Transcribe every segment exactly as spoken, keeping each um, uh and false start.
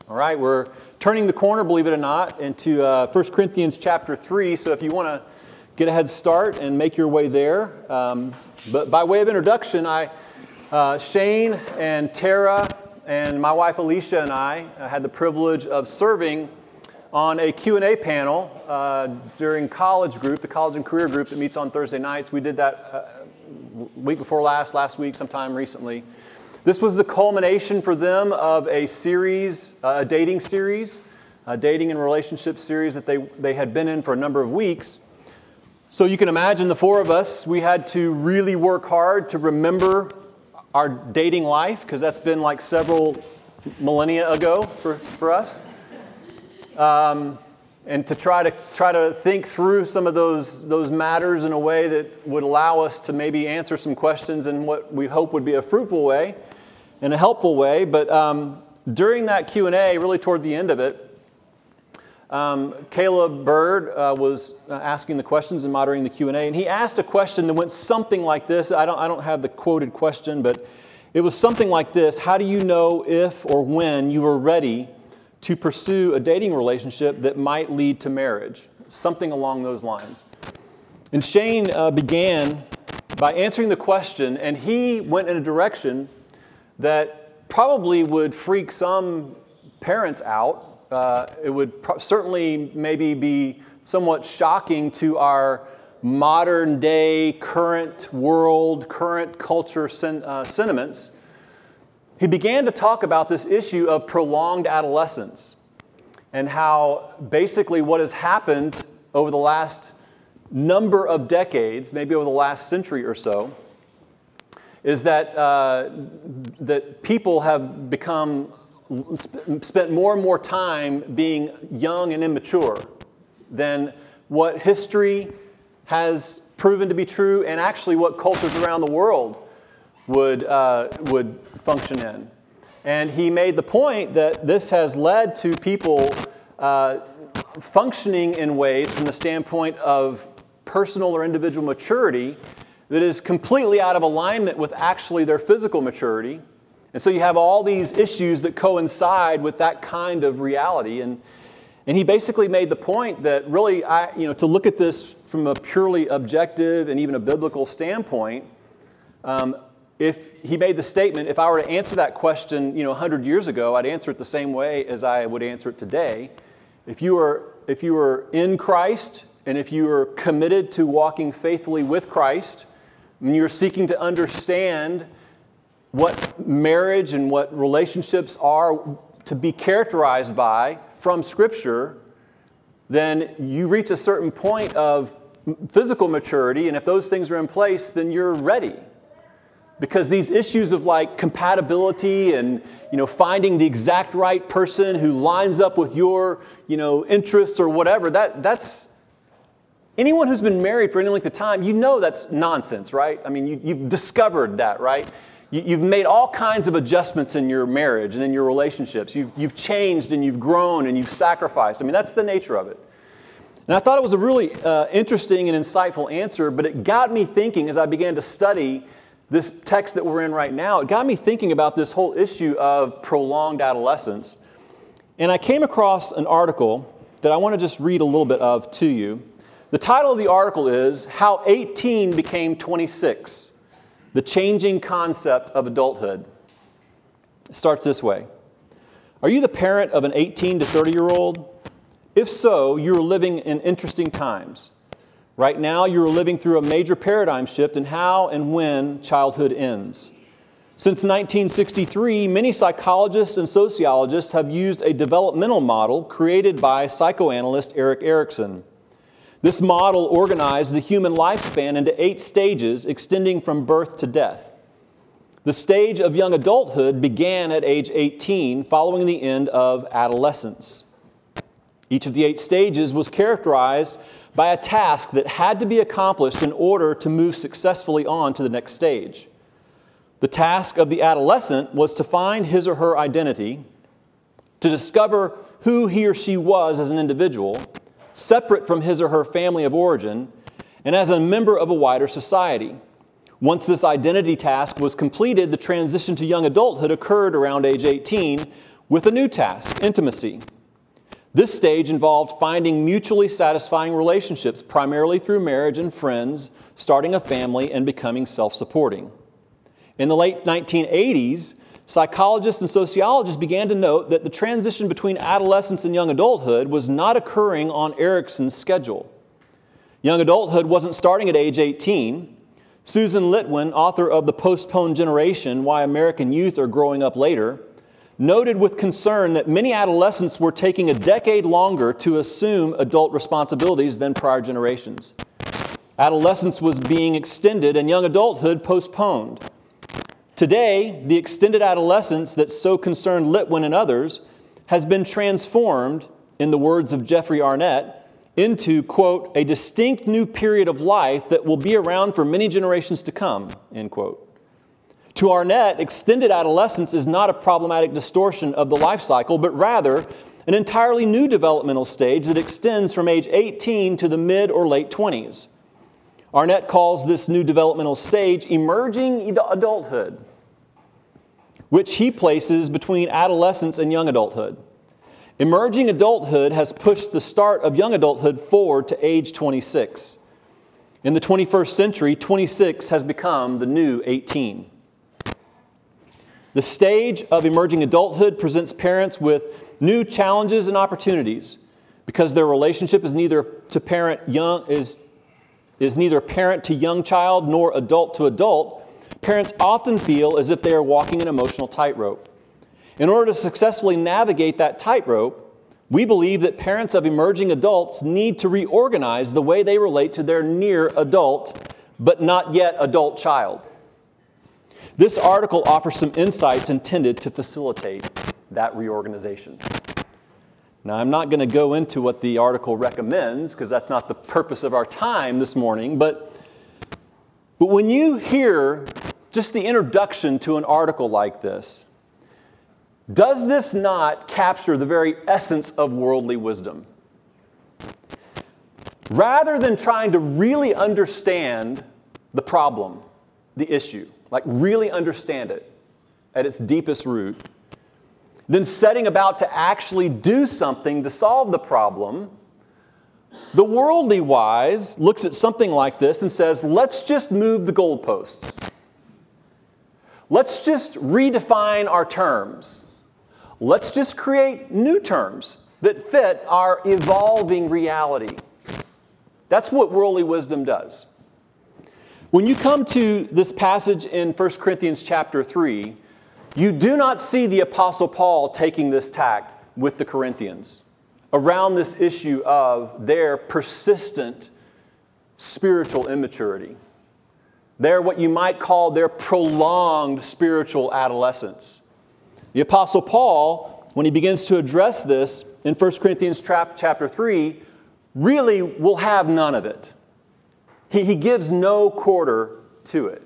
All right, we're turning the corner, believe it or not, into uh, First Corinthians chapter three. So if you want to get a head start and make your way there. Um, but by way of introduction, I, uh, Shane and Tara and my wife Alicia and I uh, had the privilege of serving on a Q and A panel uh, during college group, the college and career group that meets on Thursday nights. We did that uh, week before last, last week, sometime recently. This was the culmination for them of a series, uh, a dating series, a dating and relationship series that they, they had been in for a number of weeks. So you can imagine the four of us, we had to really work hard to remember our dating life, because that's been like several millennia ago for, for us. Um, and to try to try to think through some of those those matters in a way that would allow us to maybe answer some questions in what we hope would be a fruitful way, in a helpful way. But um, during that Q and A, really toward the end of it, um, Caleb Bird uh, was asking the questions and moderating the Q and A, and he asked a question that went something like this. I don't I don't have the quoted question, but it was something like this: how do you know if or when you are ready to pursue a dating relationship that might lead to marriage? Something along those lines. And Shane uh, began by answering the question, and he went in a direction that probably would freak some parents out. Uh, it would pro- certainly maybe be somewhat shocking to our modern day, current world, current culture sen- uh, sentiments. He began to talk about this issue of prolonged adolescence and how basically what has happened over the last number of decades, maybe over the last century or so, is that uh, that people have become sp- spent more and more time being young and immature than what history has proven to be true, and actually what cultures around the world would uh, would function in. And he made the point that this has led to people uh, functioning in ways from the standpoint of personal or individual maturity that is completely out of alignment with actually their physical maturity. And so you have all these issues that coincide with that kind of reality. And and he basically made the point that really, I you know, to look at this from a purely objective and even a biblical standpoint, um, if he made the statement, if I were to answer that question, you know, one hundred years ago, I'd answer it the same way as I would answer it today. If you were, if you were in Christ, and if you were committed to walking faithfully with Christ, and you're seeking to understand what marriage and what relationships are to be characterized by from Scripture, then you reach a certain point of physical maturity, and if those things are in place, then you're ready. Because these issues of like compatibility and, you know, finding the exact right person who lines up with your, you know, interests or whatever, that that's, anyone who's been married for any length of time, you know that's nonsense, right? I mean, you, you've discovered that, right? You, you've made all kinds of adjustments in your marriage and in your relationships. You've, you've changed and you've grown and you've sacrificed. I mean, that's the nature of it. And I thought it was a really uh, interesting and insightful answer, but it got me thinking as I began to study this text that we're in right now. It got me thinking about this whole issue of prolonged adolescence. And I came across an article that I want to just read a little bit of to you. The title of the article is How eighteen Became twenty-six, The Changing Concept of Adulthood. It starts this way. Are you the parent of an eighteen to thirty-year-old? If so, you're living in interesting times. Right now, you're living through a major paradigm shift in how and when childhood ends. Since nineteen sixty-three, many psychologists and sociologists have used a developmental model created by psychoanalyst Erik Erikson. This model organized the human lifespan into eight stages, extending from birth to death. The stage of young adulthood began at age eighteen, following the end of adolescence. Each of the eight stages was characterized by a task that had to be accomplished in order to move successfully on to the next stage. The task of the adolescent was to find his or her identity, to discover who he or she was as an individual, separate from his or her family of origin, and as a member of a wider society. Once this identity task was completed, the transition to young adulthood occurred around age eighteen, with a new task, intimacy. This stage involved finding mutually satisfying relationships, primarily through marriage and friends, starting a family, and becoming self-supporting. In the late nineteen eighties, psychologists and sociologists began to note that the transition between adolescence and young adulthood was not occurring on Erikson's schedule. Young adulthood wasn't starting at age eighteen. Susan Litwin, author of The Postponed Generation, Why American Youth Are Growing Up Later, noted with concern that many adolescents were taking a decade longer to assume adult responsibilities than prior generations. Adolescence was being extended and young adulthood postponed. Today, the extended adolescence that so concerned Litwin and others has been transformed, in the words of Jeffrey Arnett, into, quote, a distinct new period of life that will be around for many generations to come, end quote. To Arnett, extended adolescence is not a problematic distortion of the life cycle, but rather an entirely new developmental stage that extends from age eighteen to the mid or late twenties. Arnett calls this new developmental stage emerging adulthood, which he places between adolescence and young adulthood. Emerging adulthood has pushed the start of young adulthood forward to age twenty-six. In the twenty-first century, twenty-six has become the new eighteen. The stage of emerging adulthood presents parents with new challenges and opportunities because their relationship is neither to parent young is, is neither parent to young child nor adult to adult. Parents often feel as if they are walking an emotional tightrope. In order to successfully navigate that tightrope, we believe that parents of emerging adults need to reorganize the way they relate to their near adult, but not yet adult child. This article offers some insights intended to facilitate that reorganization. Now, I'm not going to go into what the article recommends, because that's not the purpose of our time this morning, but, but when you hear just the introduction to an article like this, does this not capture the very essence of worldly wisdom? Rather than trying to really understand the problem, the issue, like really understand it at its deepest root, then setting about to actually do something to solve the problem, the worldly wise looks at something like this and says, let's just move the goalposts. Let's just redefine our terms. Let's just create new terms that fit our evolving reality. That's what worldly wisdom does. When you come to this passage in First Corinthians chapter three, you do not see the Apostle Paul taking this tact with the Corinthians around this issue of their persistent spiritual immaturity. Their, what you might call their prolonged spiritual adolescence. The Apostle Paul, when he begins to address this in First Corinthians chapter three, really will have none of it. He, he gives no quarter to it.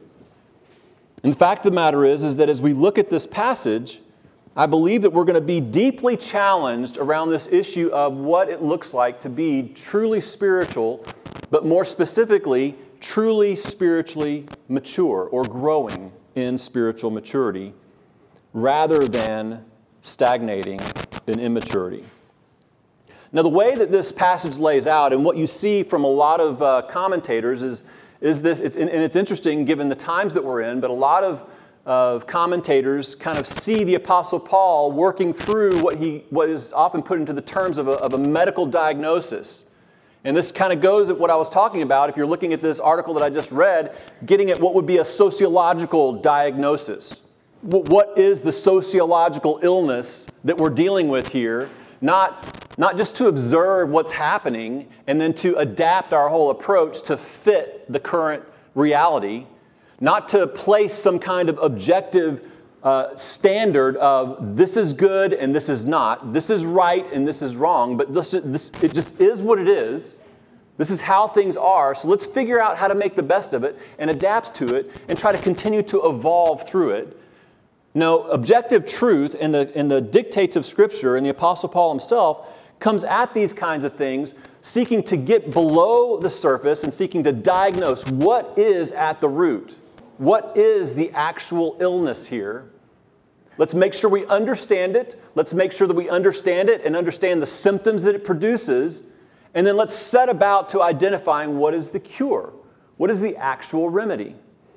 And the fact of the matter is, is that as we look at this passage, I believe that we're going to be deeply challenged around this issue of what it looks like to be truly spiritual, but more specifically, truly spiritually mature or growing in spiritual maturity, rather than stagnating in immaturity. Now, the way that this passage lays out, and what you see from a lot of uh, commentators, is, is this, it's, and it's interesting given the times that we're in, but a lot of, of commentators kind of see the Apostle Paul working through what, he, what is often put into the terms of a, of a medical diagnosis. And this kind of goes at what I was talking about, if you're looking at this article that I just read, getting at what would be a sociological diagnosis. What is the sociological illness that we're dealing with here? Not, not just to observe what's happening and then to adapt our whole approach to fit the current reality. Not to place some kind of objective uh, standard of this is good and this is not. This is right and this is wrong. But this, this, it just is what it is. This is how things are. So let's figure out how to make the best of it and adapt to it and try to continue to evolve through it. No, objective truth in the, in the dictates of Scripture, and the Apostle Paul himself comes at these kinds of things seeking to get below the surface and seeking to diagnose what is at the root. What is the actual illness here? Let's make sure we understand it. Let's make sure that we understand it and understand the symptoms that it produces. And then let's set about to identifying what is the cure. What is the actual remedy?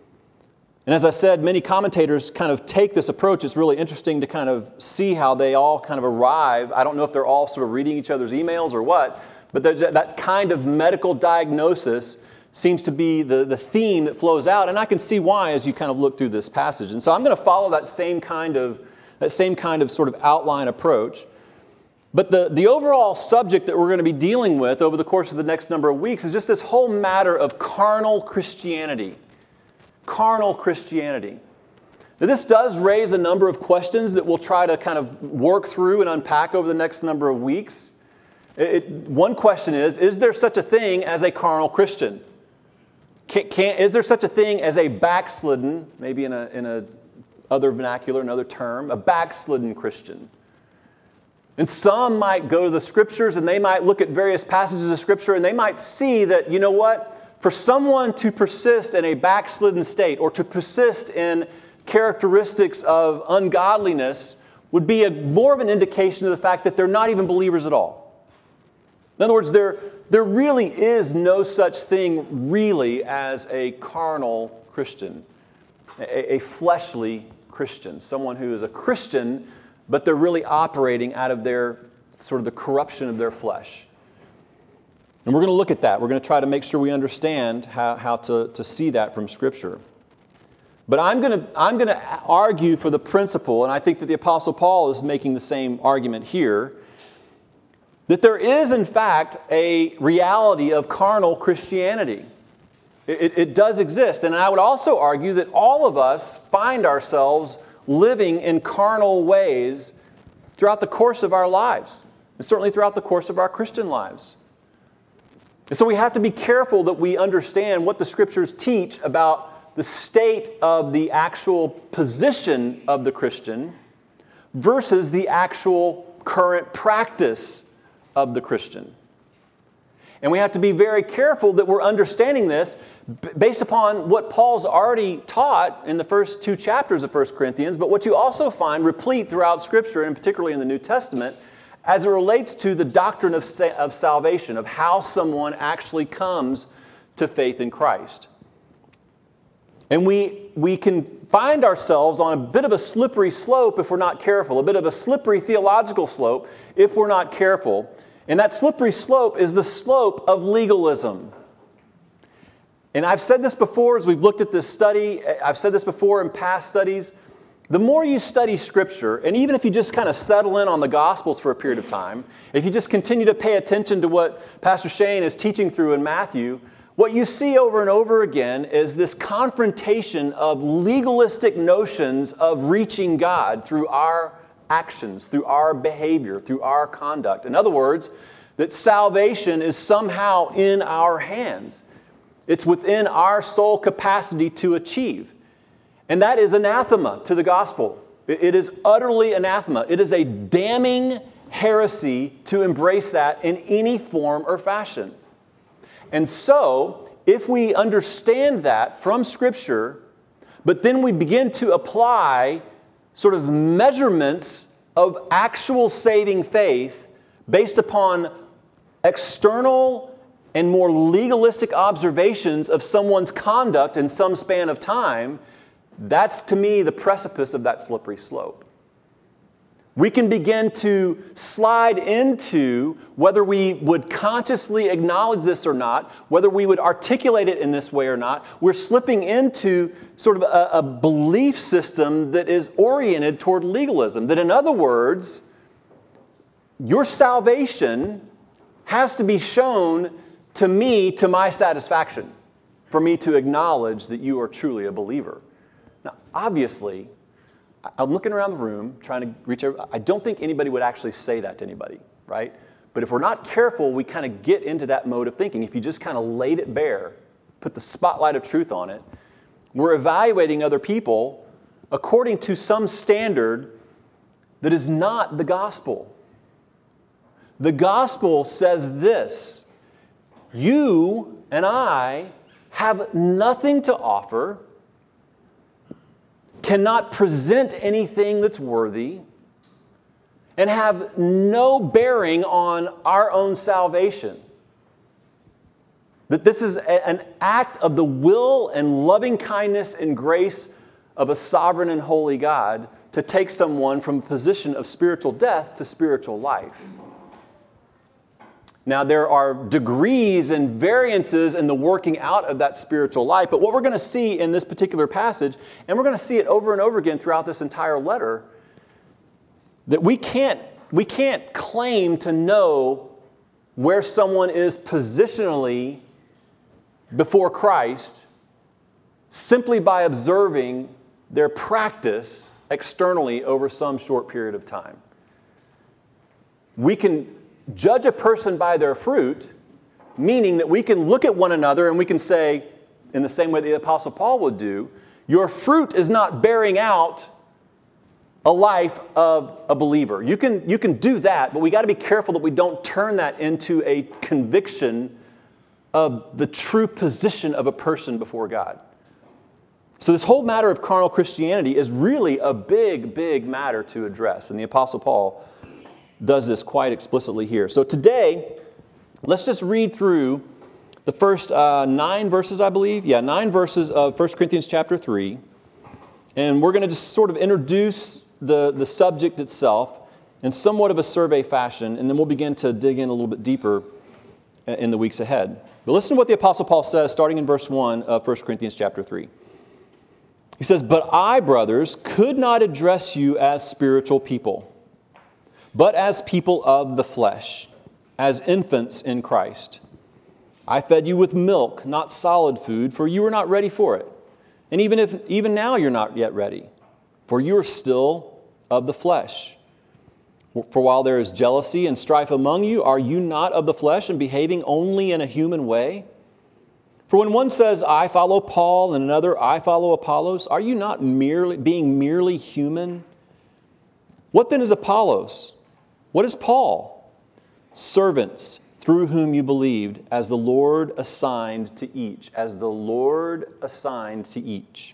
And as I said, many commentators kind of take this approach. It's really interesting to kind of see how they all kind of arrive. I don't know if they're all sort of reading each other's emails or what, but that kind of medical diagnosis seems to be the, the theme that flows out. And I can see why as you kind of look through this passage. And so I'm going to follow that same kind of, that same kind of sort of outline approach. But the, the overall subject that we're going to be dealing with over the course of the next number of weeks is just this whole matter of carnal Christianity. Carnal Christianity. Now, this does raise a number of questions that we'll try to kind of work through and unpack over the next number of weeks. It, one question is, is there such a thing as a carnal Christian? Can, can, is there such a thing as a backslidden, maybe in a, in a other vernacular, another term, a backslidden Christian? And some might go to the Scriptures and they might look at various passages of Scripture and they might see that, you know what? For someone to persist in a backslidden state or to persist in characteristics of ungodliness would be a, more of an indication of the fact that they're not even believers at all. In other words, there, there really is no such thing really as a carnal Christian, a, a fleshly Christian, someone who is a Christian, but they're really operating out of their sort of the corruption of their flesh. And we're going to look at that. We're going to try to make sure we understand how, how to, to see that from Scripture. But I'm going to, I'm going to argue for the principle, and I think that the Apostle Paul is making the same argument here, that there is, in fact, a reality of carnal Christianity. It, it, it does exist. And I would also argue that all of us find ourselves living in carnal ways throughout the course of our lives, and certainly throughout the course of our Christian lives. And so we have to be careful that we understand what the Scriptures teach about the state of the actual position of the Christian versus the actual current practice of the Christian. And we have to be very careful that we're understanding this based upon what Paul's already taught in the first two chapters of First Corinthians, but what you also find replete throughout Scripture, and particularly in the New Testament, as it relates to the doctrine of, sa- of salvation, of how someone actually comes to faith in Christ. And we, we can find ourselves on a bit of a slippery slope if we're not careful, a bit of a slippery theological slope if we're not careful. And that slippery slope is the slope of legalism. And I've said this before as we've looked at this study. I've said this before in past studies. The more you study Scripture, and even if you just kind of settle in on the Gospels for a period of time, if you just continue to pay attention to what Pastor Shane is teaching through in Matthew, what you see over and over again is this confrontation of legalistic notions of reaching God through our actions, through our behavior, through our conduct. In other words, that salvation is somehow in our hands. It's within our sole capacity to achieve. And that is anathema to the gospel. It is utterly anathema. It is a damning heresy to embrace that in any form or fashion. And so, if we understand that from Scripture, but then we begin to apply sort of measurements of actual saving faith based upon external and more legalistic observations of someone's conduct in some span of time, that's, to me, the precipice of that slippery slope. We can begin to slide into, whether we would consciously acknowledge this or not, whether we would articulate it in this way or not, we're slipping into sort of a, a belief system that is oriented toward legalism. That, in other words, your salvation has to be shown to me to my satisfaction, for me to acknowledge that you are truly a believer. Now, obviously, I'm looking around the room trying to reach everybody. I don't think anybody would actually say that to anybody, right? But if we're not careful, we kind of get into that mode of thinking. If you just kind of laid it bare, put the spotlight of truth on it, we're evaluating other people according to some standard that is not the gospel. The gospel says this: you and I have nothing to offer, cannot present anything that's worthy, and have no bearing on our own salvation. That this is a, an act of the will and loving kindness and grace of a sovereign and holy God to take someone from a position of spiritual death to spiritual life. Now, there are degrees and variances in the working out of that spiritual life, but what we're going to see in this particular passage, and we're going to see it over and over again throughout this entire letter, that we can't, we can't claim to know where someone is positionally before Christ simply by observing their practice externally over some short period of time. We can judge a person by their fruit, meaning that we can look at one another and we can say, in the same way the Apostle Paul would do, your fruit is not bearing out a life of a believer. You can, you can do that, but we got to be careful that we don't turn that into a conviction of the true position of a person before God. So this whole matter of carnal Christianity is really a big, big matter to address. And the Apostle Paul does this quite explicitly here. So today, let's just read through the first uh, nine verses, I believe. Yeah, nine verses of First Corinthians chapter three. And we're going to just sort of introduce the, the subject itself in somewhat of a survey fashion, and then we'll begin to dig in a little bit deeper in the weeks ahead. But listen to what the Apostle Paul says, starting in verse one of First Corinthians chapter three. He says, "But I, brothers, could not address you as spiritual people, but as people of the flesh, as infants in Christ. I fed you with milk, not solid food, for you were not ready for it. And even if even now you're not yet ready, for you are still of the flesh. For while there is jealousy and strife among you, are you not of the flesh and behaving only in a human way? For when one says, I follow Paul, and another, I follow Apollos, are you not merely being merely human? What then is Apollos? What is Paul? Servants through whom you believed, as the Lord assigned to each. As the Lord assigned to each.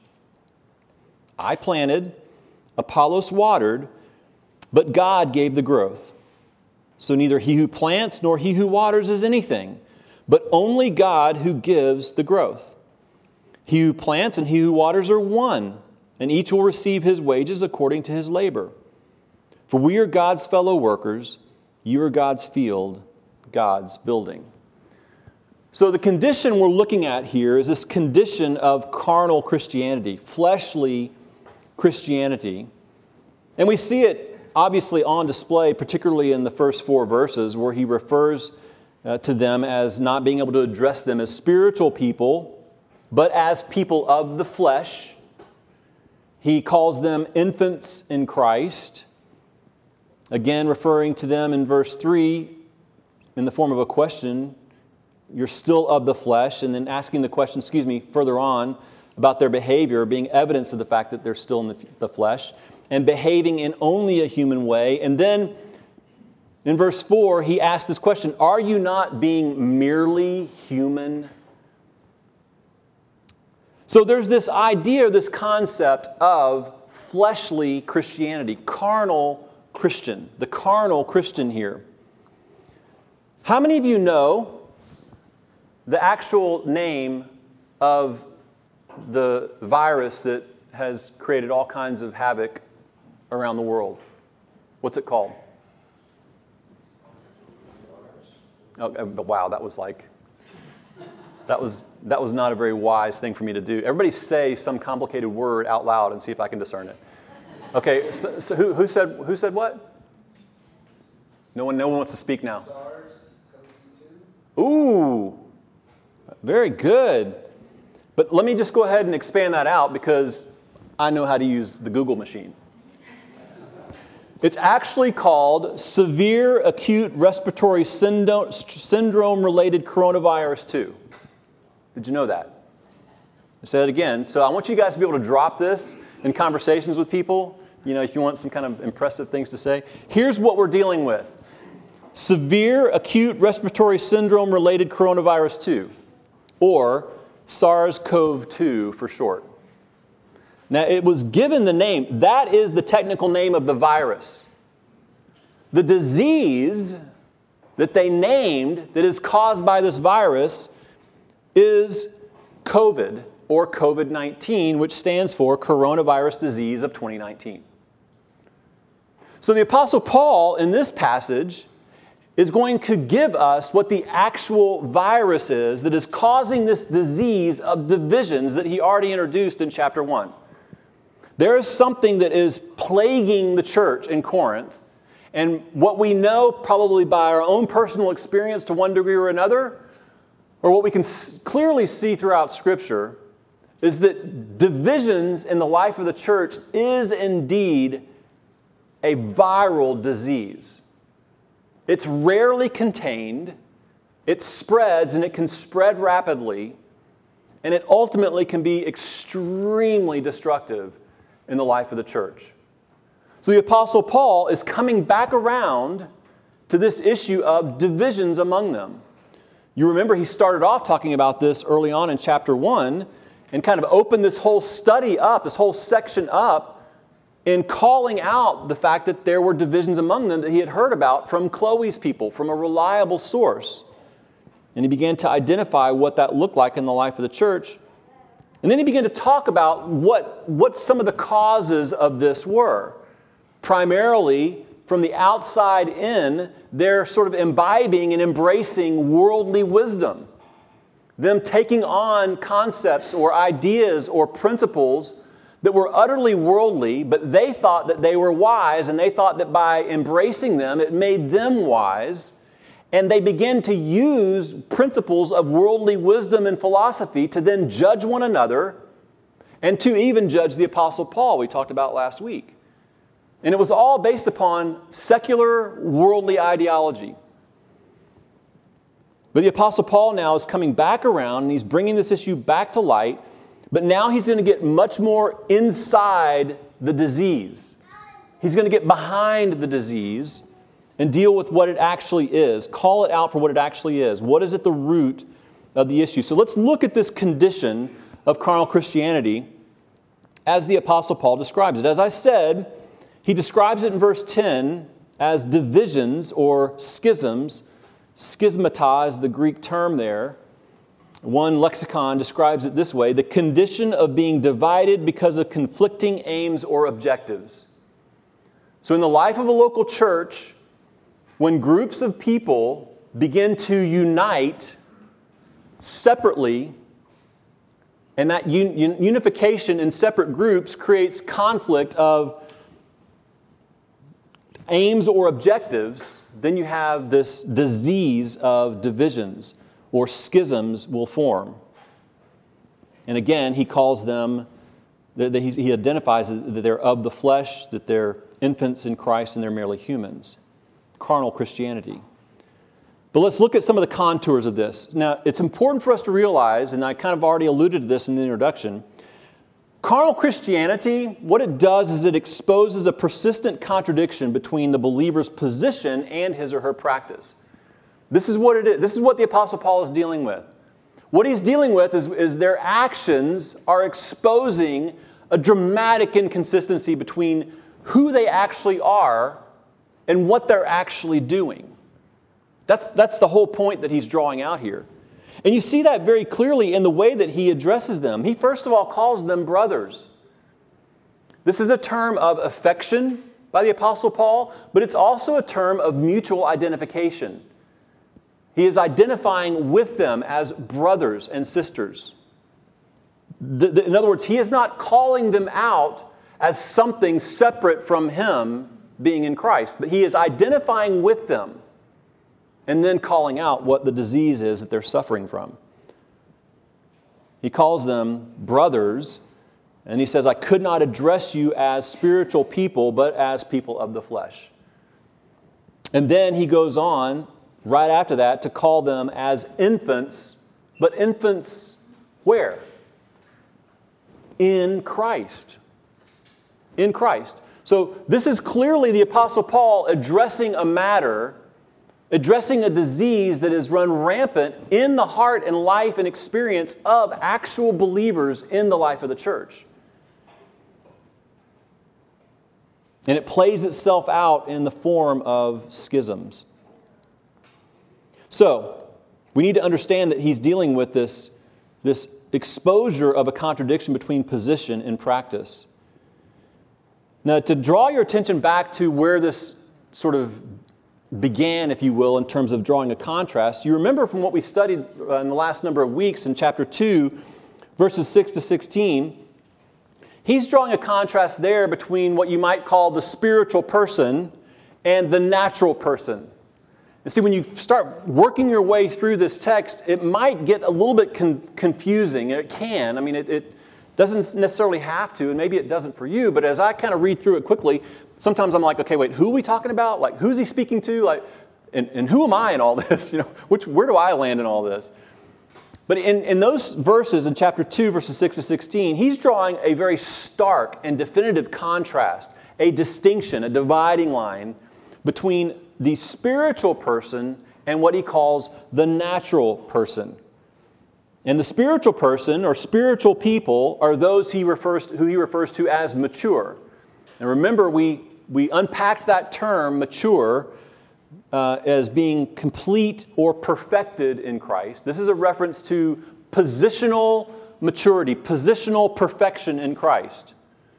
I planted, Apollos watered, but God gave the growth. So neither he who plants nor he who waters is anything, but only God who gives the growth. He who plants and he who waters are one, and each will receive his wages according to his labor. For we are God's fellow workers, you are God's field, God's building." So the condition we're looking at here is this condition of carnal Christianity, fleshly Christianity. And we see it obviously on display, particularly in the first four verses, where he refers uh, to them as not being able to address them as spiritual people, but as people of the flesh. He calls them infants in Christ. Again, referring to them in verse three in the form of a question, you're still of the flesh, and then asking the question, excuse me, further on about their behavior being evidence of the fact that they're still in the, the flesh and behaving in only a human way. And then in verse four, he asks this question, are you not being merely human? So there's this idea, this concept of fleshly Christianity, carnal Christian, the carnal Christian here. How many of you know the actual name of the virus that has created all kinds of havoc around the world? What's it called? Oh, wow, that was like, that was that was not a very wise thing for me to do. Everybody say some complicated word out loud and see if I can discern it. Okay, so, so who, who said who said what? No one, no one wants to speak now. Ooh, very good. But let me just go ahead and expand that out because I know how to use the Google machine. It's actually called Severe Acute Respiratory Syndrome-Related Coronavirus two. Did you know that? I said it again. So I want you guys to be able to drop this in conversations with people, you know, if you want some kind of impressive things to say. Here's what we're dealing with. Severe Acute Respiratory Syndrome-Related Coronavirus two, or SARS-C o V two for short. Now, it was given the name. That is the technical name of the virus. The disease that they named that is caused by this virus is COVID, or COVID nineteen, which stands for Coronavirus Disease of twenty nineteen. So the Apostle Paul, in this passage, is going to give us what the actual virus is that is causing this disease of divisions that he already introduced in chapter one. There is something that is plaguing the church in Corinth, and what we know probably by our own personal experience to one degree or another, or what we can clearly see throughout Scripture, is that divisions in the life of the church is indeed a viral disease. It's rarely contained, it spreads, and it can spread rapidly, and it ultimately can be extremely destructive in the life of the church. So the Apostle Paul is coming back around to this issue of divisions among them. You remember he started off talking about this early on in chapter one and kind of opened this whole study up, this whole section up, in calling out the fact that there were divisions among them that he had heard about from Chloe's people, from a reliable source. And he began to identify what that looked like in the life of the church. And then he began to talk about what, what some of the causes of this were. Primarily, from the outside in, they're sort of imbibing and embracing worldly wisdom. Them taking on concepts or ideas or principles that were utterly worldly, but they thought that they were wise, and they thought that by embracing them, it made them wise. And they began to use principles of worldly wisdom and philosophy to then judge one another and to even judge the Apostle Paul we talked about last week. And it was all based upon secular, worldly ideology. But the Apostle Paul now is coming back around, and he's bringing this issue back to light, but now he's going to get much more inside the disease. He's going to get behind the disease and deal with what it actually is. Call it out for what it actually is. What is at the root of the issue? So let's look at this condition of carnal Christianity as the Apostle Paul describes it. As I said, he describes it in verse ten as divisions or schisms. Schismata is the Greek term there. One lexicon describes it this way: the condition of being divided because of conflicting aims or objectives. So in the life of a local church, when groups of people begin to unite separately, and that un- unification in separate groups creates conflict of aims or objectives, then you have this disease of divisions, or schisms will form. And again, he calls them, that he identifies that they're of the flesh, that they're infants in Christ, and they're merely humans. Carnal Christianity. But let's look at some of the contours of this. Now, it's important for us to realize, and I kind of already alluded to this in the introduction, carnal Christianity, what it does is it exposes a persistent contradiction between the believer's position and his or her practice. This is what it is. This is what the Apostle Paul is dealing with. What he's dealing with is, is their actions are exposing a dramatic inconsistency between who they actually are and what they're actually doing. That's, that's the whole point that he's drawing out here. And you see that very clearly in the way that he addresses them. He first of all calls them brothers. This is a term of affection by the Apostle Paul, but it's also a term of mutual identification. He is identifying with them as brothers and sisters. The, the, in other words, he is not calling them out as something separate from him being in Christ, but he is identifying with them and then calling out what the disease is that they're suffering from. He calls them brothers, and he says, I could not address you as spiritual people, but as people of the flesh. And then he goes on, right after that, to call them as infants, but infants where? In Christ. In Christ. So this is clearly the Apostle Paul addressing a matter, addressing a disease that has run rampant in the heart and life and experience of actual believers in the life of the church. And it plays itself out in the form of schisms. So, we need to understand that he's dealing with this, this exposure of a contradiction between position and practice. Now, to draw your attention back to where this sort of began, if you will, in terms of drawing a contrast, you remember from what we studied in the last number of weeks in chapter two, verses six to sixteen, he's drawing a contrast there between what you might call the spiritual person and the natural person. And see, when you start working your way through this text, it might get a little bit con- confusing, and it can. I mean, it, it doesn't necessarily have to, and maybe it doesn't for you, but as I kind of read through it quickly, sometimes I'm like, okay, wait, who are we talking about? Like, who's he speaking to? Like, and, and who am I in all this? You know, which where do I land in all this? But in, in those verses, in chapter two, verses six to sixteen, he's drawing a very stark and definitive contrast, a distinction, a dividing line between the spiritual person and what he calls the natural person. And the spiritual person or spiritual people are those he refers to, who he refers to as mature. And remember, we, we unpacked that term, mature, uh, as being complete or perfected in Christ. This is a reference to positional maturity, positional perfection in Christ.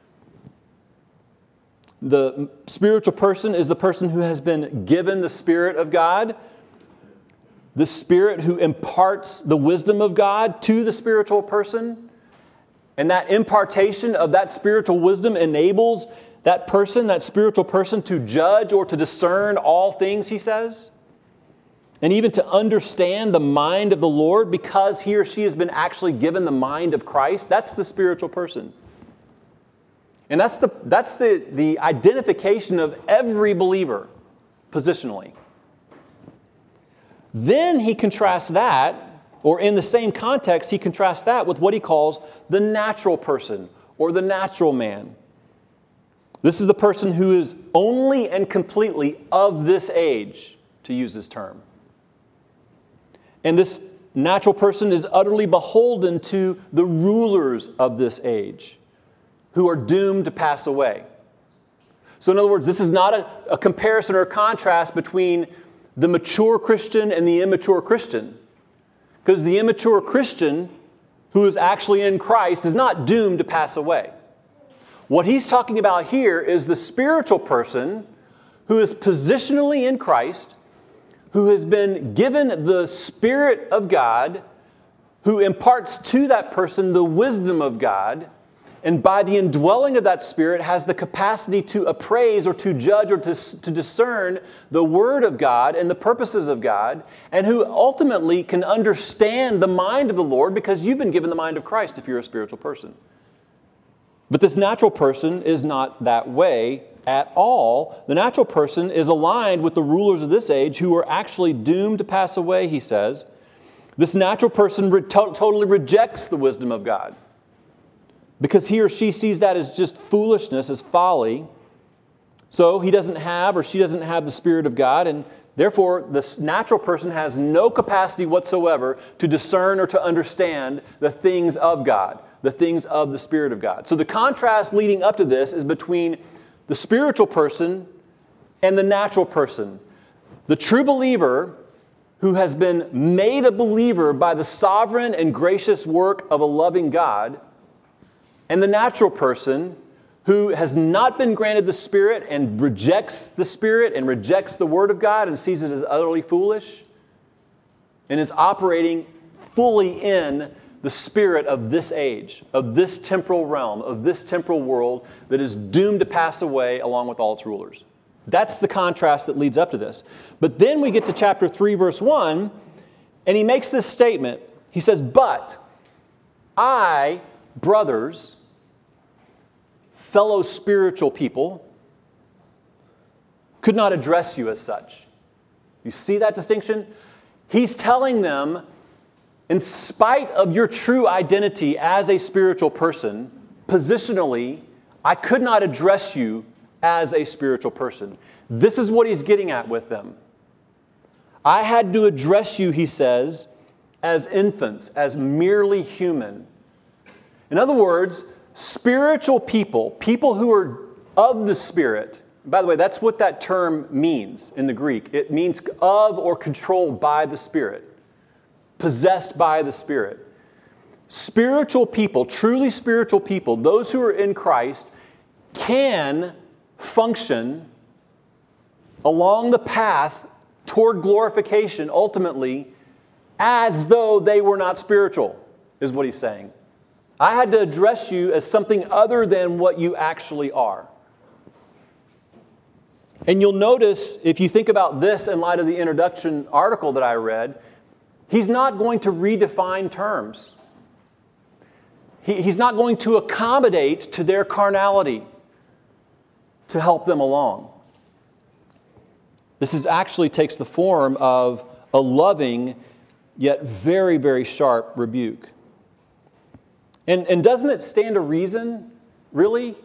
The spiritual person is the person who has been given the Spirit of God, the Spirit who imparts the wisdom of God to the spiritual person. And that impartation of that spiritual wisdom enables that person, that spiritual person, to judge or to discern all things, he says. And even to understand the mind of the Lord because he or she has been actually given the mind of Christ. That's the spiritual person. And that's the, that's the, the identification of every believer, positionally. Then he contrasts that, or in the same context, he contrasts that with what he calls the natural person, or the natural man. This is the person who is only and completely of this age, to use this term. And this natural person is utterly beholden to the rulers of this age, who are doomed to pass away. So in other words, this is not a, a comparison or a contrast between the mature Christian and the immature Christian. Because the immature Christian, who is actually in Christ, is not doomed to pass away. What he's talking about here is the spiritual person who is positionally in Christ, who has been given the Spirit of God, who imparts to that person the wisdom of God, and by the indwelling of that Spirit has the capacity to appraise or to judge or to, to discern the Word of God and the purposes of God, and who ultimately can understand the mind of the Lord because you've been given the mind of Christ if you're a spiritual person. But this natural person is not that way at all. The natural person is aligned with the rulers of this age who are actually doomed to pass away, he says. This natural person re- to- totally rejects the wisdom of God, because he or she sees that as just foolishness, as folly. So he doesn't have or she doesn't have the Spirit of God, and therefore the natural person has no capacity whatsoever to discern or to understand the things of God, the things of the Spirit of God. So the contrast leading up to this is between the spiritual person and the natural person. The true believer who has been made a believer by the sovereign and gracious work of a loving God, and the natural person who has not been granted the Spirit and rejects the Spirit and rejects the Word of God and sees it as utterly foolish and is operating fully in the spirit of this age, of this temporal realm, of this temporal world that is doomed to pass away along with all its rulers. That's the contrast that leads up to this. But then we get to chapter three, verse one, and he makes this statement. He says, "But I, brothers, fellow spiritual people, could not address you as such." You see that distinction? He's telling them, in spite of your true identity as a spiritual person, positionally, I could not address you as a spiritual person. This is what he's getting at with them. I had to address you, he says, as infants, as merely human. In other words, spiritual people, people who are of the Spirit. By the way, that's what that term means in the Greek. It means of or controlled by the Spirit, possessed by the Spirit. Spiritual people, truly spiritual people, those who are in Christ, can function along the path toward glorification ultimately as though they were not spiritual, is what he's saying. I had to address you as something other than what you actually are. And you'll notice, if you think about this in light of the introduction article that I read, he's not going to redefine terms. He, he's not going to accommodate to their carnality to help them along. This is actually takes the form of a loving yet very, very sharp rebuke. And, and doesn't it stand to reason, really?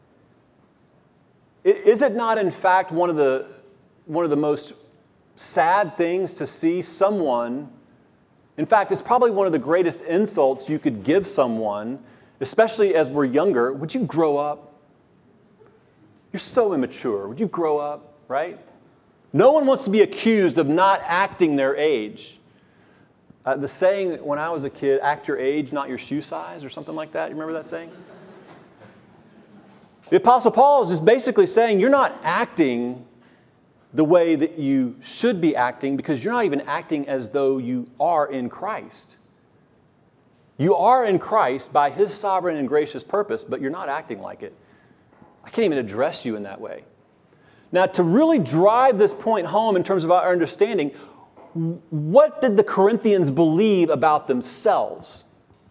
Is it not, in fact, one of the, one of the most sad things to see someone, in fact, it's probably one of the greatest insults you could give someone, especially as we're younger. Would you grow up? You're so immature. Would you grow up, right? No one wants to be accused of not acting their age. Uh, the saying when I was a kid, act your age, not your shoe size, or something like that. You remember that saying? The Apostle Paul is just basically saying you're not acting the way that you should be acting because you're not even acting as though you are in Christ. You are in Christ by His sovereign and gracious purpose, but you're not acting like it. I can't even address you in that way. Now, to really drive this point home in terms of our understanding, what did the Corinthians believe about themselves?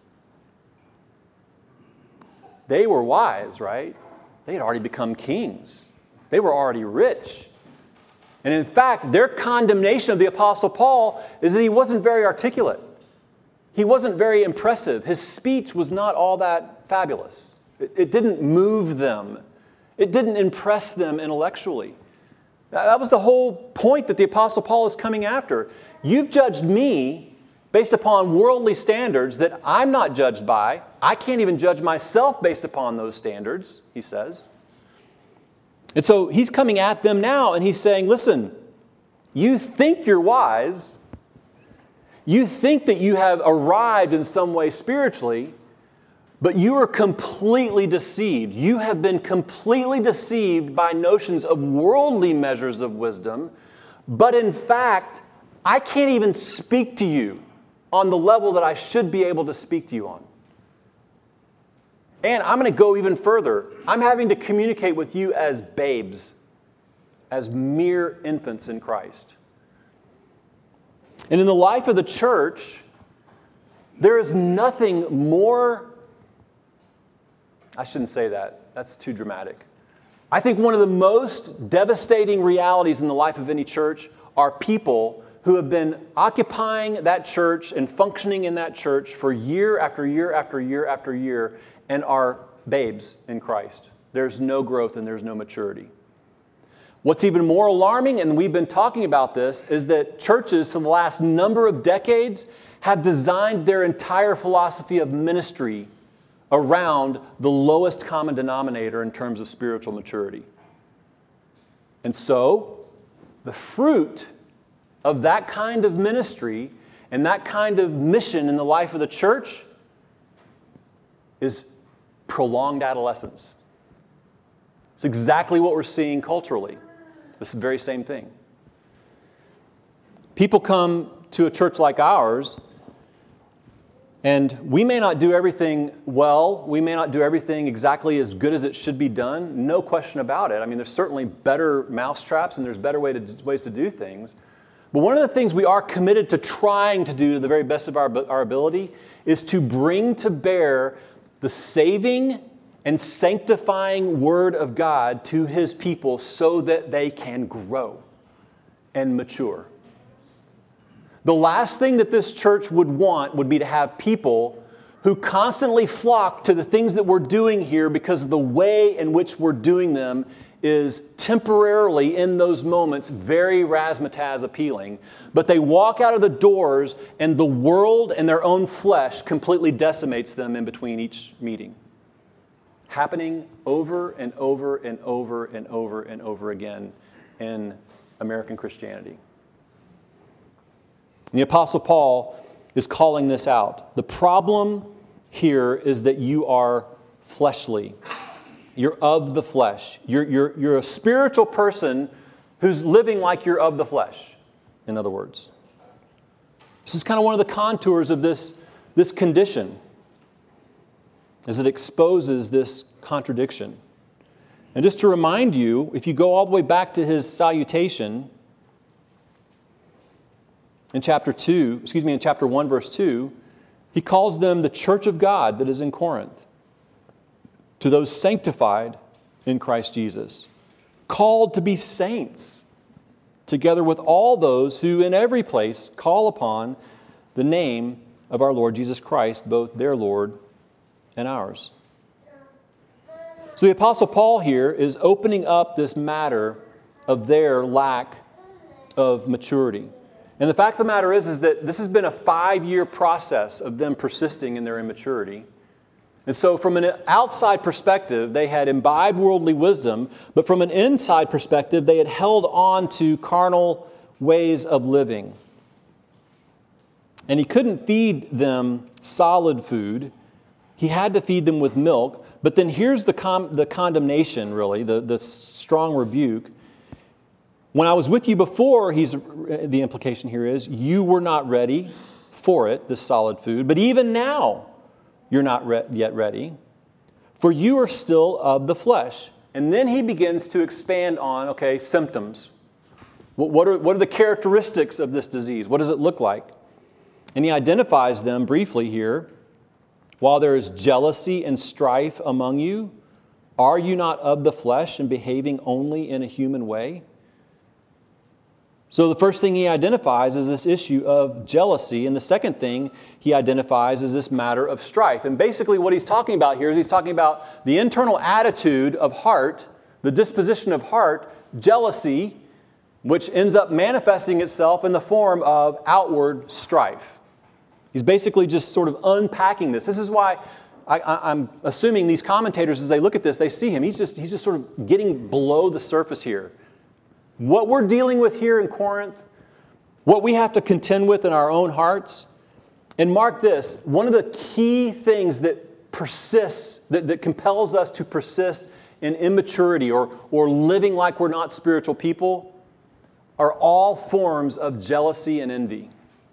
They were wise, right? They had already become kings. They were already rich. And in fact, their condemnation of the Apostle Paul is that he wasn't very articulate. He wasn't very impressive. His speech was not all that fabulous. It, it didn't move them. It didn't impress them intellectually. That was the whole point that the Apostle Paul is coming after. You've judged me based upon worldly standards that I'm not judged by. I can't even judge myself based upon those standards, he says. And so he's coming at them now and he's saying, listen, you think you're wise. You think that you have arrived in some way spiritually, but you are completely deceived. You have been completely deceived by notions of worldly measures of wisdom, but in fact, I can't even speak to you on the level that I should be able to speak to you on. And I'm going to go even further. I'm having to communicate with you as babes, as mere infants in Christ. And in the life of the church, there is nothing more, I shouldn't say that. That's too dramatic. I think one of the most devastating realities in the life of any church are people who have been occupying that church and functioning in that church for year after year after year after year and are babes in Christ. There's no growth and there's no maturity. What's even more alarming, and we've been talking about this, is that churches for the last number of decades have designed their entire philosophy of ministry around the lowest common denominator in terms of spiritual maturity. And so, the fruit of that kind of ministry and that kind of mission in the life of the church is prolonged adolescence. It's exactly what we're seeing culturally. This very same thing. People come to a church like ours, and we may not do everything well. We may not do everything exactly as good as it should be done. No question about it. I mean, there's certainly better mousetraps and there's better way to, ways to do things. But one of the things we are committed to trying to do to the very best of our, our ability is to bring to bear the saving and sanctifying Word of God to His people so that they can grow and mature. The last thing that this church would want would be to have people who constantly flock to the things that we're doing here because the way in which we're doing them is temporarily in those moments very razzmatazz appealing, but they walk out of the doors and the world and their own flesh completely decimates them in between each meeting. happening over and over and over and over and over again in American Christianity. The Apostle Paul is calling this out. The problem here is that you are fleshly. You're of the flesh. You're, you're, you're a spiritual person who's living like you're of the flesh, in other words. This is kind of one of the contours of this, this condition, as it exposes this contradiction. And just to remind you, if you go all the way back to his salutation in chapter two, excuse me, in chapter one, verse two, he calls them the church of God that is in Corinth, to those sanctified in Christ Jesus, called to be saints, together with all those who in every place call upon the name of our Lord Jesus Christ, both their Lord and ours. So the Apostle Paul here is opening up this matter of their lack of maturity. And the fact of the matter is, is that this has been a five-year process of them persisting in their immaturity. And so from an outside perspective, they had imbibed worldly wisdom, but from an inside perspective, they had held on to carnal ways of living. And he couldn't feed them solid food. He had to feed them with milk. But then here's the, com- the condemnation, really, the, the strong rebuke. When I was with you before, he's, the implication here is, you were not ready for it, this solid food. But even now, you're not re- yet ready, for you are still of the flesh. And then he begins to expand on, okay, symptoms. What, what, are, what are the characteristics of this disease? What does it look like? And he identifies them briefly here. While there is jealousy and strife among you, are you not of the flesh and behaving only in a human way? So the first thing he identifies is this issue of jealousy. And the second thing he identifies is this matter of strife. And basically what he's talking about here is he's talking about the internal attitude of heart, the disposition of heart, jealousy, which ends up manifesting itself in the form of outward strife. He's basically just sort of unpacking this. This is why I, I, I'm assuming these commentators, as they look at this, they see him. He's just, he's just sort of getting below the surface here. What we're dealing with here in Corinth, what we have to contend with in our own hearts, and mark this, one of the key things that persists, that, that compels us to persist in immaturity or, or living like we're not spiritual people, are all forms of jealousy and envy.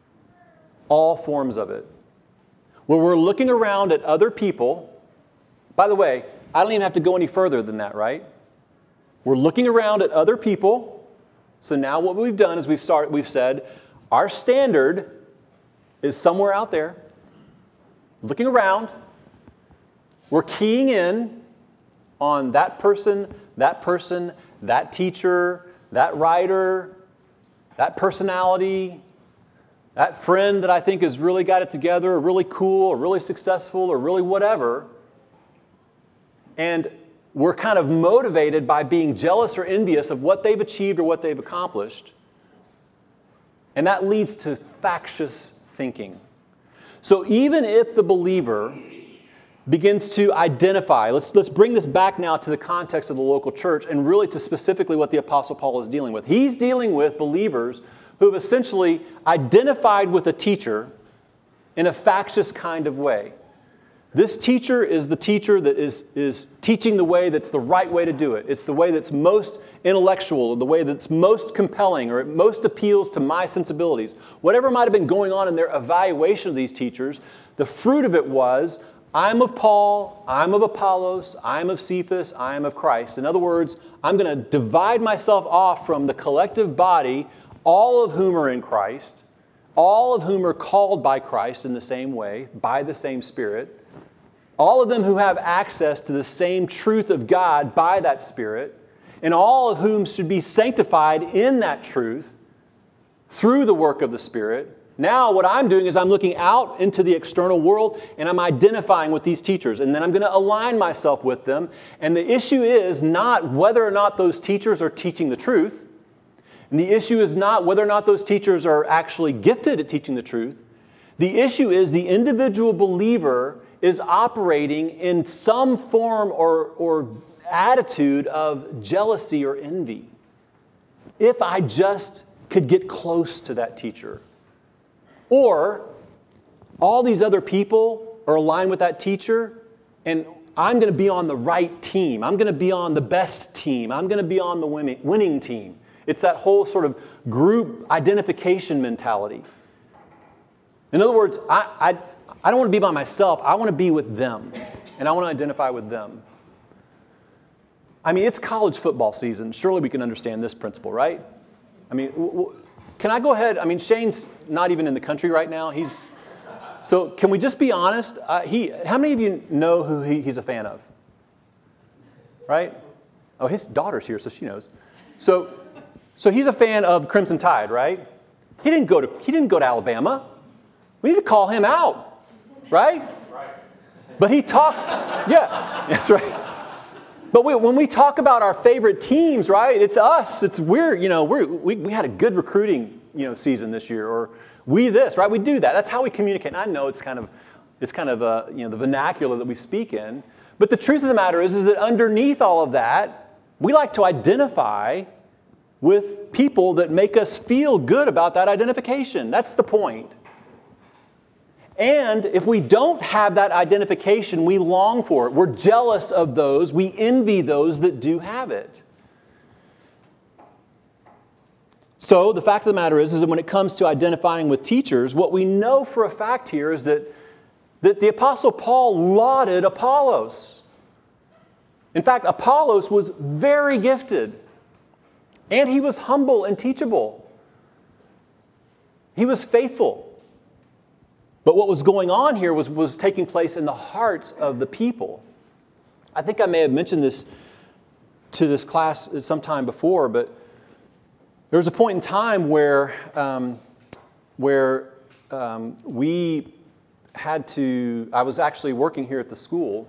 All forms of it. When we're looking around at other people, by the way, I don't even have to go any further than that, right? We're looking around at other people. So now what we've done is we've started, we've said, our standard is somewhere out there. Looking around, we're keying in on that person, that person, that teacher, that writer, that personality, that friend that I think has really got it together, or really cool, or really successful, or really whatever. And we're kind of motivated by being jealous or envious of what they've achieved or what they've accomplished. And that leads to factious thinking. So even if the believer begins to identify, let's, let's bring this back now to the context of the local church and really to specifically what the Apostle Paul is dealing with. He's dealing with believers who have essentially identified with a teacher in a factious kind of way. This teacher is the teacher that is, is teaching the way that's the right way to do it. It's the way that's most intellectual, or the way that's most compelling, or it most appeals to my sensibilities. Whatever might have been going on in their evaluation of these teachers, the fruit of it was, I'm of Paul, I'm of Apollos, I'm of Cephas, I'm of Christ. In other words, I'm going to divide myself off from the collective body, all of whom are in Christ, all of whom are called by Christ in the same way, by the same Spirit, all of them who have access to the same truth of God by that Spirit, and all of whom should be sanctified in that truth through the work of the Spirit. Now what I'm doing is I'm looking out into the external world and I'm identifying with these teachers, and then I'm going to align myself with them. And the issue is not whether or not those teachers are teaching the truth. And the issue is not whether or not those teachers are actually gifted at teaching the truth. The issue is the individual believer is operating in some form or, or attitude of jealousy or envy. If I just could get close to that teacher. Or all these other people are aligned with that teacher, and I'm going to be on the right team. I'm going to be on the best team. I'm going to be on the winning, winning team. It's that whole sort of group identification mentality. In other words, I, I, I don't want to be by myself. I want to be with them, and I want to identify with them. I mean, it's college football season. Surely we can understand this principle, right? I mean, w- w- can I go ahead? I mean, Shane's not even in the country right now. He's so. Can we just be honest? Uh, he. How many of you know who he, he's a fan of? Right? Oh, his daughter's here, so she knows. So, so he's a fan of Crimson Tide, right? He didn't go to. He didn't go to Alabama. We need to call him out, right? Right. But he talks. Yeah, that's right. But we, when we talk about our favorite teams, right? It's us. It's we're, you know, we're, we we had a good recruiting, you know, season this year, or we this, right? We do that. That's how we communicate. And I know it's kind of, it's kind of, uh, you know, the vernacular that we speak in. But the truth of the matter is, is that underneath all of that, we like to identify with people that make us feel good about that identification. That's the point. And if we don't have that identification, we long for it. We're jealous of those. We envy those that do have it. So the fact of the matter is, is that when it comes to identifying with teachers, what we know for a fact here is that, that the Apostle Paul lauded Apollos. In fact, Apollos was very gifted. And he was humble and teachable. He was faithful. But what was going on here was, was taking place in the hearts of the people. I think I may have mentioned this to this class sometime before, but there was a point in time where, um, where um, we had to, I was actually working here at the school,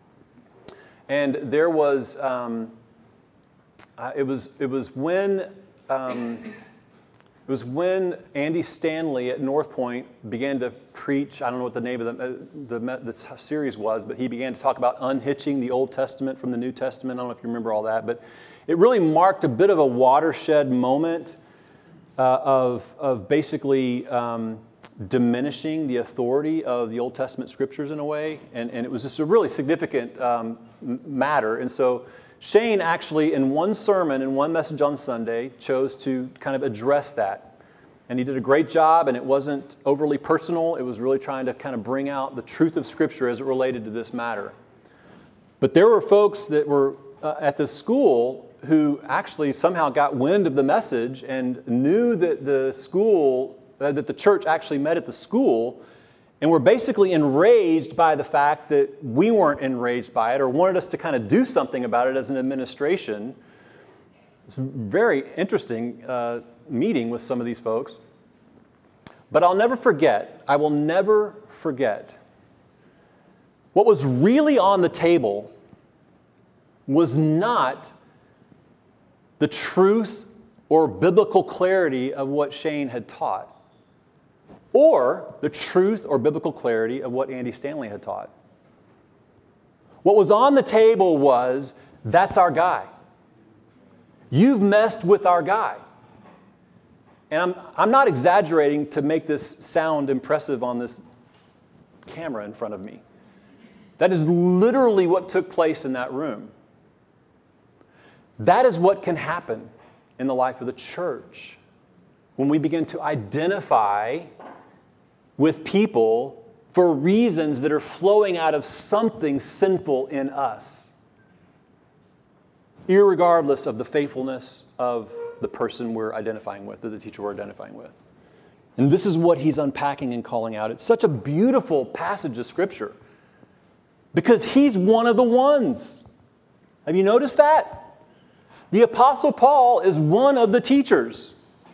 and there was, um, uh, it was, it was when, um, It was when Andy Stanley at North Point began to preach. I don't know what the name of the, the, the series was, but he began to talk about unhitching the Old Testament from the New Testament. I don't know if you remember all that, but it really marked a bit of a watershed moment uh, of, of basically um, diminishing the authority of the Old Testament scriptures in a way. And, and it was just a really significant um, matter. And so Shane actually, in one sermon, in one message on Sunday, chose to kind of address that. And he did a great job, and it wasn't overly personal. It was really trying to kind of bring out the truth of Scripture as it related to this matter. But there were folks that were uh, at the school who actually somehow got wind of the message and knew that the school, uh, that the church actually met at the school, and were basically enraged by the fact that we weren't enraged by it or wanted us to kind of do something about it as an administration. It's a very interesting uh, meeting with some of these folks. But I'll never forget, I will never forget, what was really on the table was not the truth or biblical clarity of what Shane had taught, or the truth or biblical clarity of what Andy Stanley had taught. What was on the table was, that's our guy. You've messed with our guy. And I'm, I'm not exaggerating to make this sound impressive on this camera in front of me. That is literally what took place in that room. That is what can happen in the life of the church when we begin to identify with people for reasons that are flowing out of something sinful in us, irregardless of the faithfulness of the person we're identifying with, or the teacher we're identifying with. And this is what he's unpacking and calling out. It's such a beautiful passage of Scripture because he's one of the ones. Have you noticed that? The Apostle Paul is one of the teachers.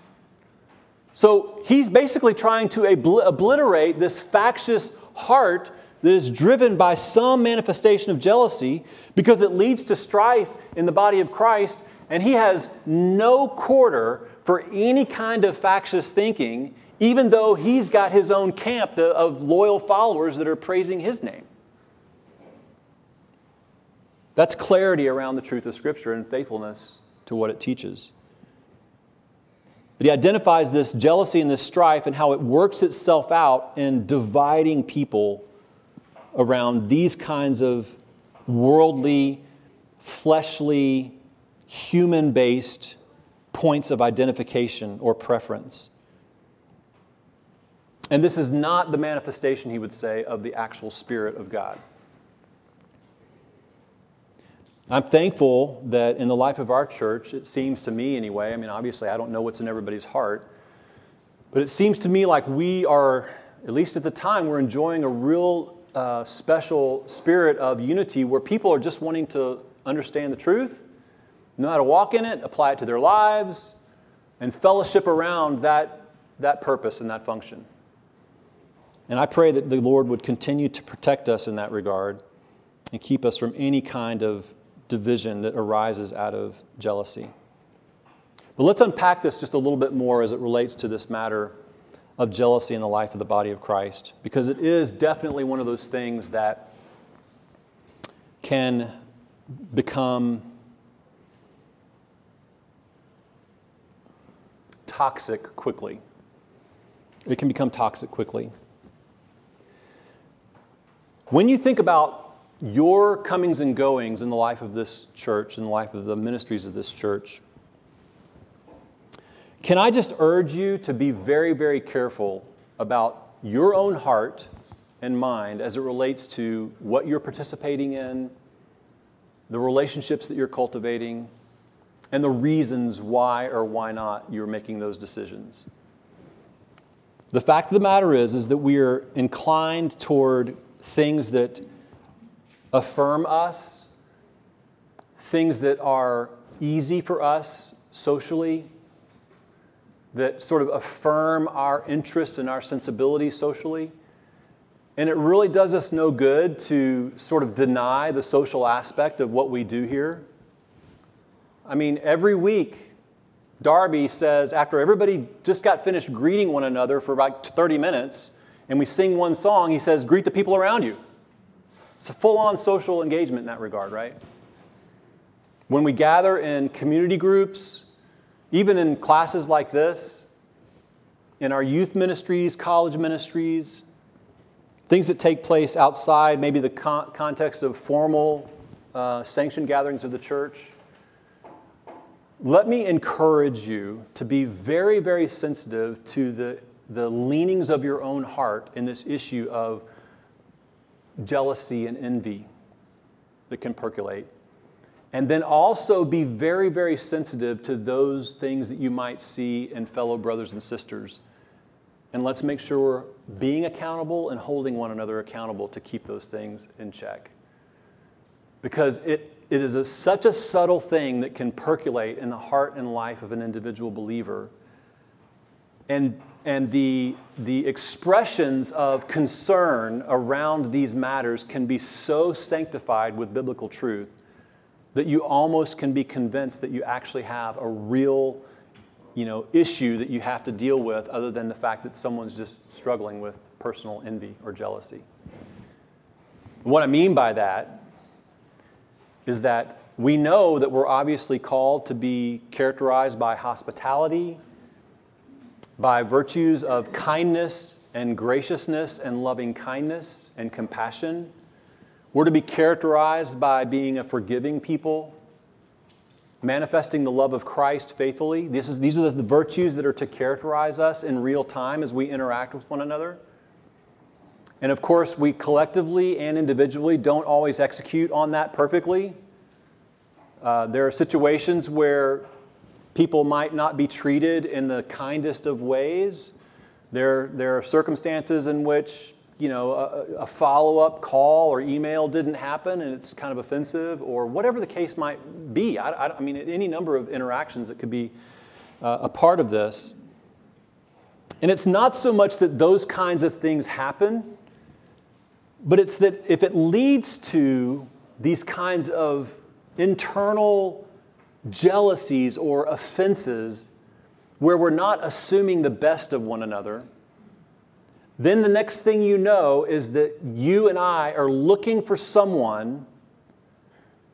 So he's basically trying to obl- obliterate this factious heart that is driven by some manifestation of jealousy because it leads to strife in the body of Christ, and he has no quarter for any kind of factious thinking, even though he's got his own camp of loyal followers that are praising his name. That's clarity around the truth of Scripture and faithfulness to what it teaches. But he identifies this jealousy and this strife and how it works itself out in dividing people around these kinds of worldly, fleshly, human-based points of identification or preference. And this is not the manifestation, he would say, of the actual Spirit of God. I'm thankful that in the life of our church, it seems to me anyway, I mean, obviously I don't know what's in everybody's heart, but it seems to me like we are, at least at the time, we're enjoying a real uh, special spirit of unity where people are just wanting to understand the truth, know how to walk in it, apply it to their lives, and fellowship around that, that purpose and that function. And I pray that the Lord would continue to protect us in that regard and keep us from any kind of division that arises out of jealousy. But let's unpack this just a little bit more as it relates to this matter of jealousy in the life of the body of Christ, because it is definitely one of those things that can become toxic quickly. It can become toxic quickly. When you think about your comings and goings in the life of this church, in the life of the ministries of this church, can I just urge you to be very, very careful about your own heart and mind as it relates to what you're participating in, the relationships that you're cultivating, and the reasons why or why not you're making those decisions. The fact of the matter is, is that we are inclined toward things that affirm us, things that are easy for us socially, that sort of affirm our interests and our sensibilities socially. And it really does us no good to sort of deny the social aspect of what we do here. I mean, every week, Darby says, after everybody just got finished greeting one another for about thirty minutes, and we sing one song, he says, greet the people around you. It's a full-on social engagement in that regard, right? When we gather in community groups, even in classes like this, in our youth ministries, college ministries, things that take place outside maybe the con- context of formal uh, sanctioned gatherings of the church, let me encourage you to be very, very sensitive to the, the leanings of your own heart in this issue of jealousy and envy that can percolate. And then also be very, very sensitive to those things that you might see in fellow brothers and sisters. And let's make sure we're being accountable and holding one another accountable to keep those things in check. Because it, it is a, such a subtle thing that can percolate in the heart and life of an individual believer. And And the, the expressions of concern around these matters can be so sanctified with biblical truth that you almost can be convinced that you actually have a real, you know, issue that you have to deal with other than the fact that someone's just struggling with personal envy or jealousy. What I mean by that is that we know that we're obviously called to be characterized by hospitality, by virtues of kindness and graciousness and loving kindness and compassion. We're to be characterized by being a forgiving people, manifesting the love of Christ faithfully. This is, these are the virtues that are to characterize us in real time as we interact with one another. And of course, we collectively and individually don't always execute on that perfectly. Uh, there are situations where people might not be treated in the kindest of ways. There, there are circumstances in which, you know, a, a follow-up call or email didn't happen and it's kind of offensive, or whatever the case might be. I, I, I mean, any number of interactions that could be uh, a part of this. And it's not so much that those kinds of things happen, but it's that if it leads to these kinds of internal jealousies or offenses where we're not assuming the best of one another, then the next thing you know is that you and I are looking for someone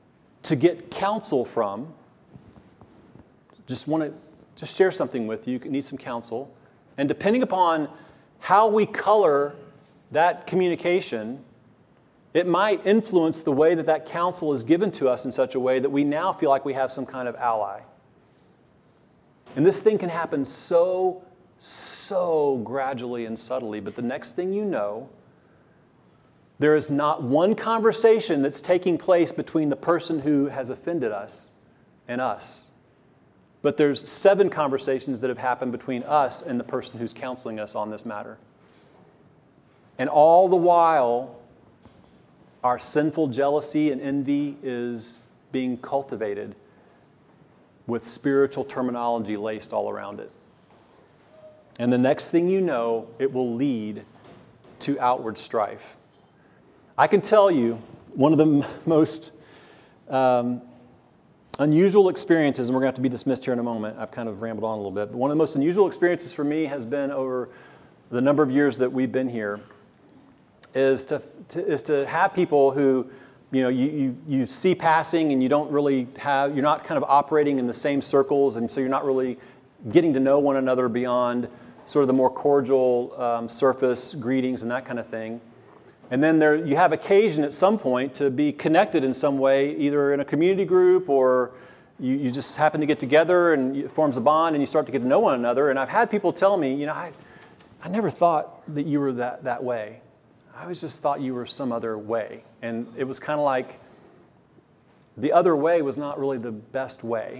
to get counsel from, just want to just share something with you, you need some counsel. And depending upon how we color that communication, it might influence the way that that counsel is given to us in such a way that we now feel like we have some kind of ally. And this thing can happen so, so gradually and subtly, but the next thing you know, there is not one conversation that's taking place between the person who has offended us and us. But there's seven conversations that have happened between us and the person who's counseling us on this matter. And all the while, our sinful jealousy and envy is being cultivated with spiritual terminology laced all around it. And the next thing you know, it will lead to outward strife. I can tell you, one of the m- most um, unusual experiences, and we're going to have to be dismissed here in a moment. I've kind of rambled on a little bit. But one of the most unusual experiences for me has been over the number of years that we've been here is to, to is to have people who, you know, you, you you see passing and you don't really have, you're not kind of operating in the same circles, and so you're not really getting to know one another beyond sort of the more cordial um, surface greetings and that kind of thing. And then there, you have occasion at some point to be connected in some way, either in a community group or you, you just happen to get together and it forms a bond and you start to get to know one another. And I've had people tell me, you know, I, I never thought that you were that, that way. I always just thought you were some other way. And it was kind of like the other way was not really the best way.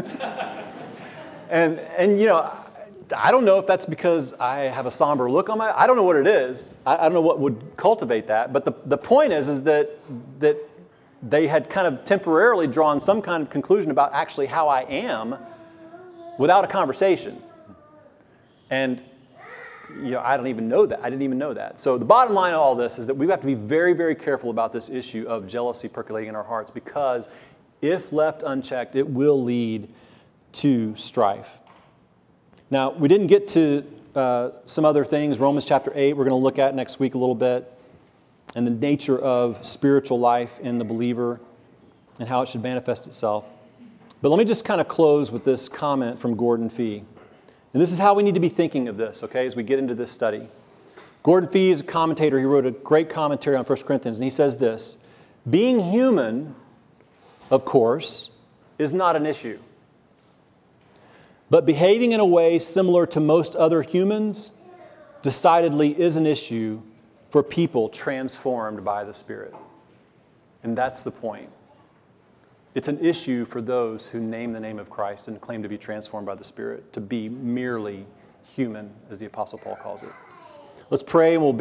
and, and, you know, I don't know if that's because I have a somber look on my, I don't know what it is. I, I don't know what would cultivate that. But the, the point is, is that, that they had kind of temporarily drawn some kind of conclusion about actually how I am without a conversation. And, you know, I don't even know that. I didn't even know that. So the bottom line of all this is that we have to be very, very careful about this issue of jealousy percolating in our hearts, because if left unchecked, it will lead to strife. Now, we didn't get to uh, some other things. Romans chapter eight, we're going to look at next week a little bit, and the nature of spiritual life in the believer and how it should manifest itself. But let me just kind of close with this comment from Gordon Fee. And this is how we need to be thinking of this, okay, as we get into this study. Gordon Fee is a commentator. He wrote a great commentary on First Corinthians, and he says this: being human, of course, is not an issue. But behaving in a way similar to most other humans decidedly is an issue for people transformed by the Spirit. And that's the point. It's an issue for those who name the name of Christ and claim to be transformed by the Spirit, to be merely human, as the Apostle Paul calls it. Let's pray, and we'll be